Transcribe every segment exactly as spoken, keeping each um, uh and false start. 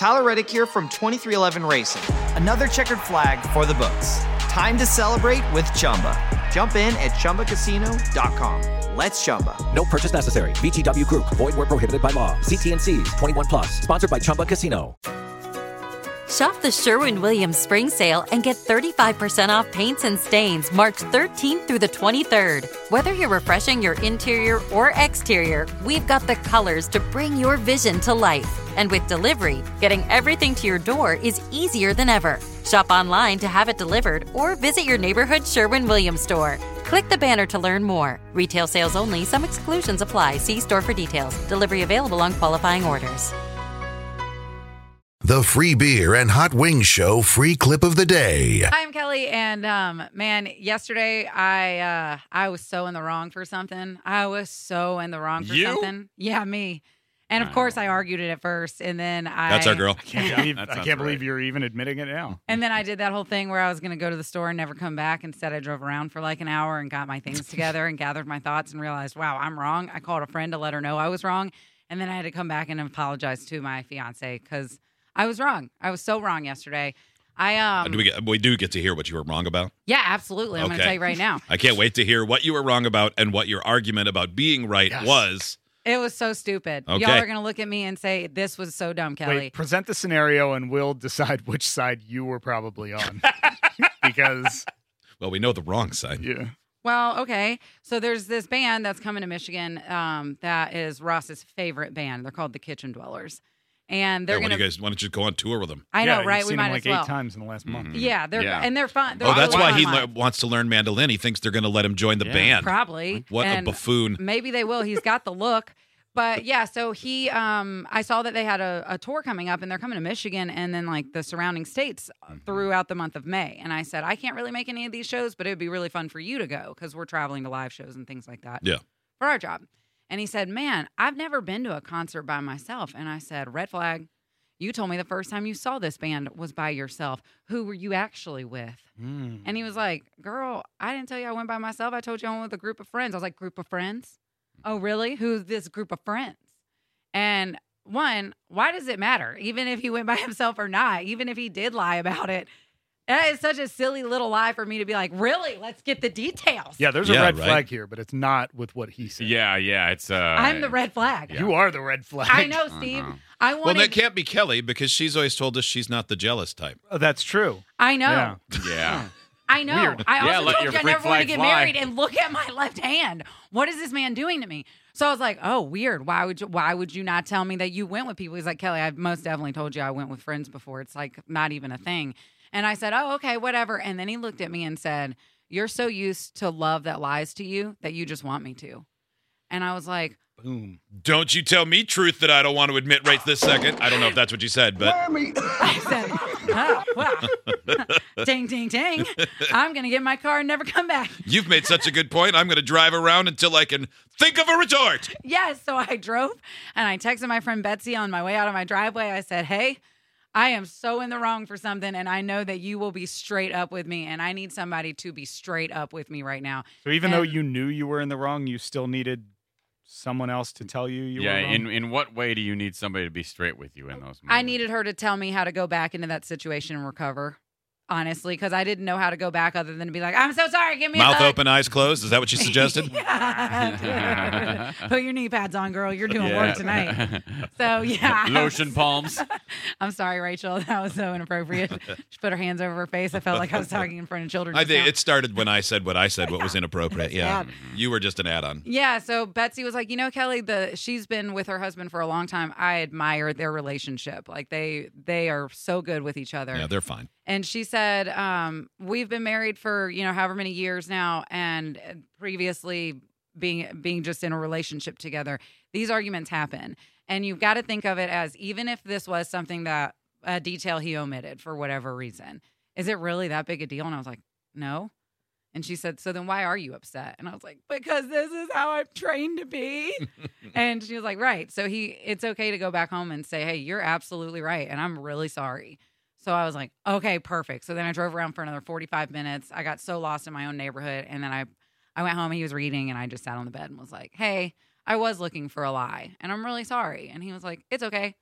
Tyler Reddick here from twenty-three eleven Racing. Another checkered flag for the books. Time to celebrate with Chumba. Jump in at Chumba Casino dot com. Let's Chumba. No purchase necessary. V G W Group. Void where prohibited by law. See T N Cs. twenty-one plus. Sponsored by Chumba Casino. Shop the Sherwin-Williams Spring Sale and get thirty-five percent off paints and stains March thirteenth through the twenty-third. Whether you're refreshing your interior or exterior, we've got the colors to bring your vision to life. And with delivery, getting everything to your door is easier than ever. Shop online to have it delivered or visit your neighborhood Sherwin-Williams store. Click the banner to learn more. Retail sales only. Some exclusions apply. See store for details. Delivery available on qualifying orders. The Free Beer and Hot Wings Show free clip of the day. Hi, I'm Kelly, and um, man, yesterday I uh, I was so in the wrong for something. I was so in the wrong for You? something. Yeah, me. And of course, I argued it at first, and then I. That's our girl. I can't believe, That I sounds can't believe right. you're even admitting it now. And then I did that whole thing where I was going to go to the store and never come back. Instead, I drove around for like an hour and got my things together and gathered my thoughts and realized, wow, I'm wrong. I called a friend to let her know I was wrong, and then I had to come back and apologize to my fiance because I was wrong. I was so wrong yesterday. I um. Do we, get, we do get to hear what you were wrong about. Yeah, absolutely. I'm going to Okay. tell you right now. I can't wait to hear what you were wrong about and what your argument about being right Yes. was. It was so stupid. Okay. Y'all are going to look at me and say, this was so dumb, Kelly. Wait, present the scenario and we'll decide which side you were probably on. because, Well, we know the wrong side. yeah. Well, okay. So there's this band that's coming to Michigan um, that is Ross's favorite band. They're called the Kitchen Dwellers. And they're Hey, why, going do to. you guys, why don't you go on tour with them? I Yeah, know, right? You've We seen might them as like well. eight times in the last month. Yeah, they're Yeah. and they're fun. They're Oh, that's always why he fun le- live. wants to learn mandolin. He thinks they're going to let him join the Yeah. band. Probably. What And a buffoon. Maybe they will. He's got the look. But yeah, so he, um, I saw that they had a, a tour coming up, and they're coming to Michigan and then like the surrounding states throughout the month of May. And I said, I can't really make any of these shows, but it would be really fun for you to go because we're traveling to live shows and things like that. Yeah. For our job. And he said, man, I've never been to a concert by myself. And I said, red flag. You told me the first time you saw this band was by yourself. Who were you actually with? Mm. And he was like, girl, I didn't tell you I went by myself. I told you I went with a group of friends. I was like, group of friends? Oh, really? Who's this group of friends? And one, why does it matter? Even if he went by himself or not, even if he did lie about it, that is such a silly little lie for me to be like, really? Let's get the details. Yeah, there's Yeah, a red right. flag here, but it's not with what he said. Yeah, yeah, it's uh I'm the red flag. You are the red flag. I know, Steve. Uh-huh. I Well, wanted. that can't be Kelly because she's always told us she's not the jealous type. Oh, that's true. I know. Yeah. Yeah. I know. Weird. I Yeah, also let told your you I freak never want to flag get fly. married, and look at my left hand. What is this man doing to me? So I was like, oh, weird. Why would you, why would you not tell me that you went with people? He's like, Kelly, I've most definitely told you I went with friends before. It's like not even a thing. And I said, oh, okay, whatever. And then he looked at me and said, you're so used to love that lies to you that you just want me to. And I was like, Boom. Don't you tell me truth that I don't want to admit right this second. I don't know if that's what you said, but I said, oh, wow. Ding, ding, ding. I'm going to get in my car and never come back. you've made such a good point. I'm going to drive around until I can think of a retort. Yes. So I drove and I texted my friend Betsy on my way out of my driveway. I said, hey, I am so in the wrong for something, and I know that you will be straight up with me, and I need somebody to be straight up with me right now. So even And- though you knew you were in the wrong, you still needed someone else to tell you you yeah, were wrong? in in what way do you need somebody to be straight with you in those moments? I needed her to tell me how to go back into that situation and recover, honestly, because I didn't know how to go back other than to be like, I'm so sorry, give me a Mouth hug. open, eyes closed. Is that what you suggested? Yeah, dude. Put your knee pads on, girl. You're doing Yeah. work tonight. So, yeah. Lotion palms. I'm sorry, Rachel. That was so inappropriate. She put her hands over her face. I felt like I was talking in front of children. I just think now. it started when I said what I said, what was inappropriate. Yeah. bad. You were just an add-on. Yeah, so Betsy was like, you know, Kelly, the she's been with her husband for a long time. I admire their relationship. Like they they are so good with each other. Yeah, they're fine. And she said, um, we've been married for, you know, however many years now, and previously being being just in a relationship together, these arguments happen. And you've got to think of it as, even if this was something that a detail he omitted for whatever reason, is it really that big a deal? And I was like, no. And she said, so then why are you upset? And I was like, because this is how I'm trained to be. And she was like, right. So he, it's okay to go back home and say, hey, you're absolutely right. And I'm really sorry. So I was like, okay, perfect. So then I drove around for another forty-five minutes. I got so lost in my own neighborhood. And then I, I went home and he was reading, and I just sat on the bed and was like, hey, I was looking for a lie and I'm really sorry. And he was like, it's okay.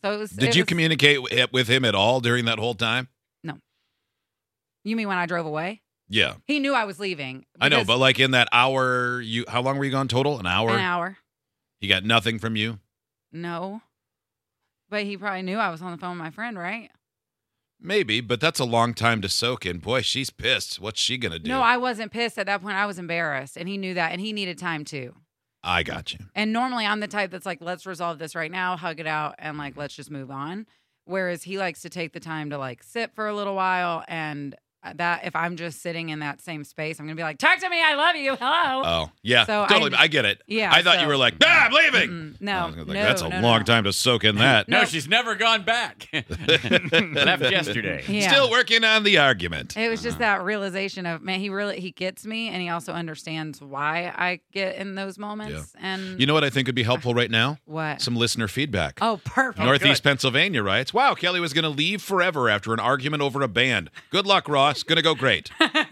So it was. Did it you was, communicate w- with him at all during that whole time? No. You mean when I drove away? Yeah. He knew I was leaving. I know, because- but like in that hour, you how long were you gone total? An hour? An hour. He got nothing from you? No. But he probably knew I was on the phone with my friend, right? Maybe, but that's a long time to soak in. Boy, she's pissed. What's she going to do? No, I wasn't pissed at that point. I was embarrassed, and he knew that, and he needed time too. I got you. And normally I'm the type that's like, let's resolve this right now, hug it out, and like, let's just move on. Whereas he likes to take the time to like sit for a little while, and that if I'm just sitting in that same space, I'm gonna be like, talk to me, I love you, hello. Oh, yeah, So totally. I- I, get it. Yeah, I thought so- you were like, ah, I'm leaving. Mm-mm, no, I was like, no, that's a no, long no. time to soak in that. No, No. she's never gone back. Left yesterday. Yeah. Still working on the argument. It was just that realization of, man, he really he gets me, and he also understands why I get in those moments. And You know what I think would be helpful right now? what? Some listener feedback. Oh, perfect. Northeast Pennsylvania writes, wow, Kelly was going to leave forever after an argument over a band. Good luck, Ross. Going to go great.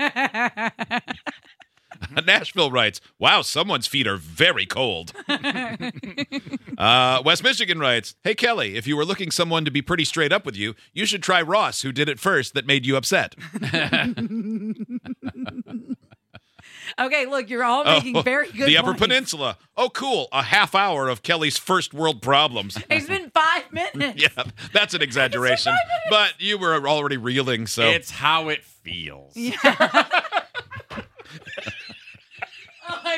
Nashville writes, wow, someone's feet are very cold. uh, West Michigan writes, hey, Kelly, if you were looking someone to be pretty straight up with you, you should try Ross, who did it first that made you upset. Okay, look, you're all making Oh, very good The Upper points. Peninsula. Oh, cool. A half hour of Kelly's first world problems. It's been five minutes. Yeah, that's an exaggeration. But you were already reeling, so. It's how it feels. Yeah. Oh my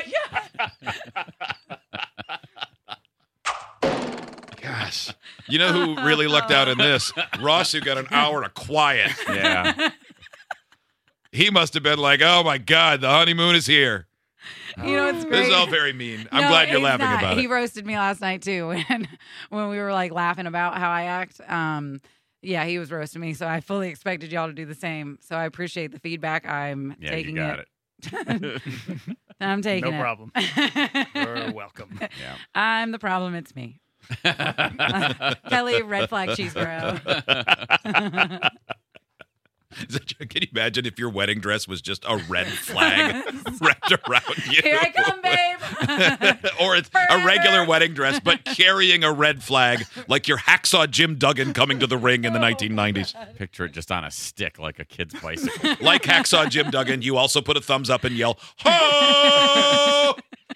god. Gosh. You know who really lucked out in this? Ross, who got an hour of quiet. Yeah. He must have been like, oh my God, the honeymoon is here. You know what's great? This is all very mean. I'm No, glad you're he's laughing not. about He it. roasted me last night too when when we were like laughing about how I act. Um, yeah, he was roasting me, so I fully expected y'all to do the same. So I appreciate the feedback. I'm Yeah, taking you got it. it. I'm taking No it. problem. You're welcome. Yeah. I'm the problem. It's me. Kelly, red flag cheese bro. Is that- Can you imagine if your wedding dress was just a red flag wrapped around you? Here I come, babe. Or it's a regular wedding dress, but carrying a red flag, like your hacksaw Jim Duggan coming to the ring in the nineteen nineties. Picture it just on a stick like a kid's bicycle. Like hacksaw Jim Duggan, you also put a thumbs up and yell, ho!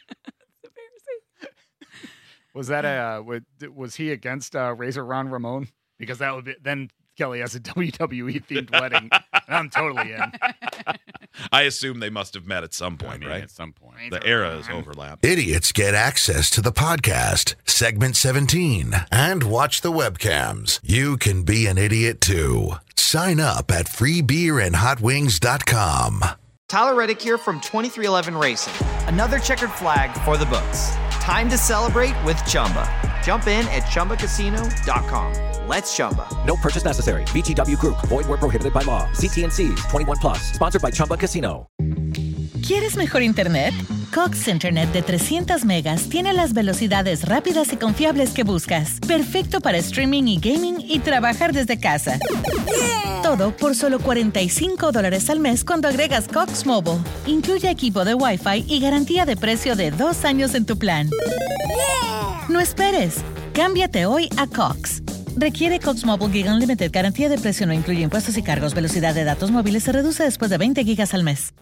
Was that a uh, wa- was he against uh, Razor Ron Ramon? Because that would be then Kelly has a W W E themed wedding. And I'm totally in. I assume they must have met at some I point, mean, right? At some point. The eras overlap. Idiots get access to the podcast, segment seventeen, and watch the webcams. You can be an idiot too. Sign up at free beer and hot wings dot com. Tyler Reddick here from twenty-three eleven Racing. Another checkered flag for the books. Time to celebrate with Chumba. Jump in at chumba casino dot com. Let's Chumba. No purchase necessary. V G W Group. Void where prohibited by law. C T and C's. twenty-one plus. Sponsored by Chumba Casino. ¿Quieres mejor internet? Cox Internet de trescientos megas tiene las velocidades rápidas y confiables que buscas. Perfecto para streaming y gaming y trabajar desde casa. Todo por solo cuarenta y cinco dólares al mes cuando agregas Cox Mobile. Incluye equipo de Wi-Fi y garantía de precio de dos años en tu plan. No esperes. Cámbiate hoy a Cox. Requiere Cox Mobile Gig Unlimited. Garantía de precio no incluye impuestos y cargos. Velocidad de datos móviles se reduce después de veinte gigas al mes.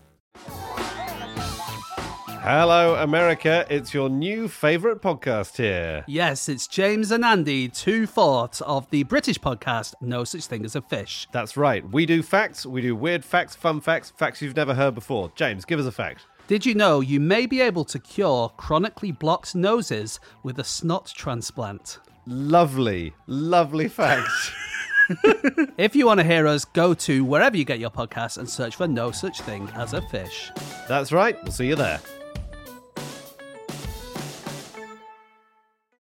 Hello, America. It's your new favourite podcast here. Yes, it's James and Andy, two-fourths of the British podcast No Such Thing as a Fish. That's right. We do facts, we do weird facts, fun facts, facts you've never heard before. James, give us a fact. Did you know you may be able to cure chronically blocked noses with a snot transplant? Lovely, lovely facts. If you want to hear us, go to wherever you get your podcasts and search for No Such Thing as a Fish. That's right. We'll see you there.